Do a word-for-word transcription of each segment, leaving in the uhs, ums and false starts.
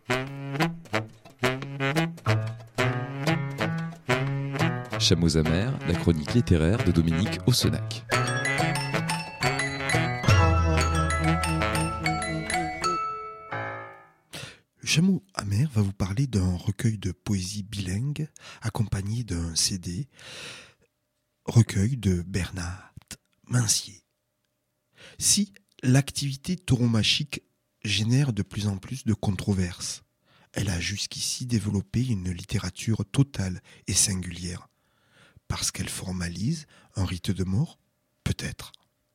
Chameaux amers, la chronique littéraire de Dominique Ossenac. Le Chameau amer va vous parler d'un recueil de poésie bilingue accompagné d'un C D, recueil de Bernat Mancier. Si l'activité tauromachique génère de plus en plus de controverses, elle a jusqu'ici développé une littérature totale et singulière. Parce qu'elle formalise un rite de mort? Peut-être.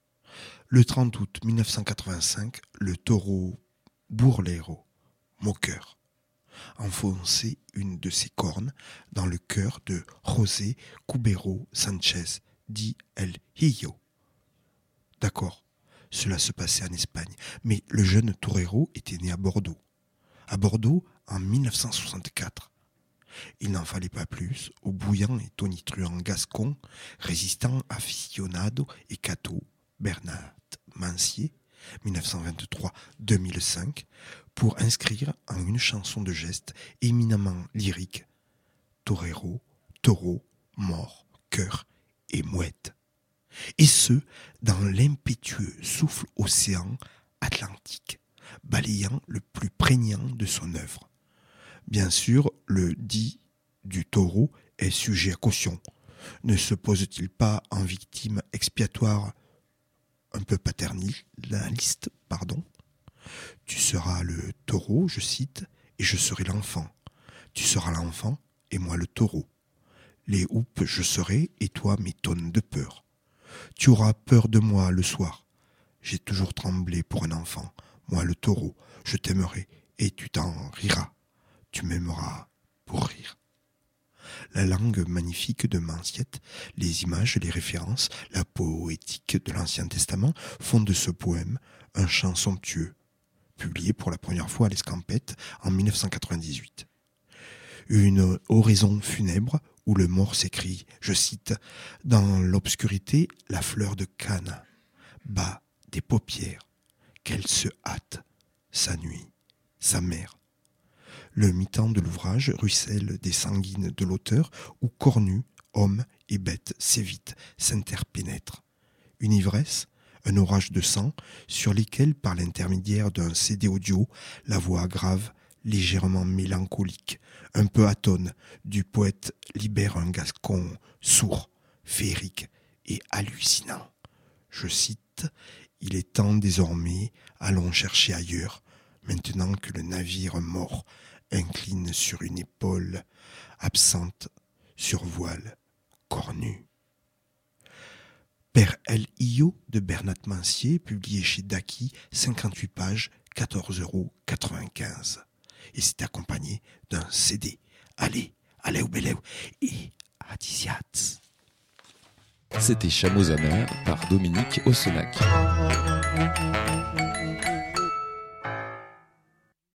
Le trente août mille neuf cent quatre-vingt-cinq, le taureau Bourlero, moqueur, enfonçait une de ses cornes dans le cœur de José Cubero Sánchez, dit El Hillo. D'accord, cela se passait en Espagne, mais le jeune torero était né à Bordeaux. À Bordeaux en mille neuf cent soixante-quatre. Il n'en fallait pas plus au bouillant et tonitruant gascon, résistant aficionado et cato, Bernat Mancier, mille neuf cent vingt-trois à deux mille cinq, pour inscrire en une chanson de geste éminemment lyrique torero, taureau, mort, cœur et mouette. Et ce, dans l'impétueux souffle océan Atlantique, balayant le plus prégnant de son œuvre. Bien sûr, le dit du taureau est sujet à caution. Ne se pose-t-il pas en victime expiatoire un peu paternaliste, pardon? Tu seras le taureau, je cite, et je serai l'enfant. Tu seras l'enfant et moi le taureau. Les houppes je serai et toi mes tonnes de peur. Tu auras peur de moi le soir. J'ai toujours tremblé pour un enfant. Moi le taureau, je t'aimerai et tu t'en riras. Tu m'aimeras pour rire. La langue magnifique de Manciette, les images, les références, la poétique de l'Ancien Testament font de ce poème un chant somptueux, publié pour la première fois à l'Escampette en mille neuf cent quatre-vingt-dix-huit. Une oraison funèbre où le mort s'écrie, je cite, « Dans l'obscurité, la fleur de canne bat des paupières, qu'elle se hâte, sa nuit, sa mère. » Le mi-temps de l'ouvrage ruisselle des sanguines de l'auteur où cornus, hommes et bêtes s'évitent, s'interpénètrent. Une ivresse, un orage de sang, sur lesquels, par l'intermédiaire d'un C D audio, la voix grave, légèrement mélancolique, un peu atone, du poète libère un gascon sourd, féerique et hallucinant. Je cite, « Il est temps désormais, allons chercher ailleurs, maintenant que le navire mort incline sur une épaule, absente sur voile, cornue. » Père El Hillo de Bernat Mancier, publié chez Daki, cinquante-huit pages, quatorze euros quatre-vingt-quinze. Et c'est accompagné d'un C D. Allez, allez au Beleu et à Disiat. C'était Chameaux amers par Dominique Ossenac.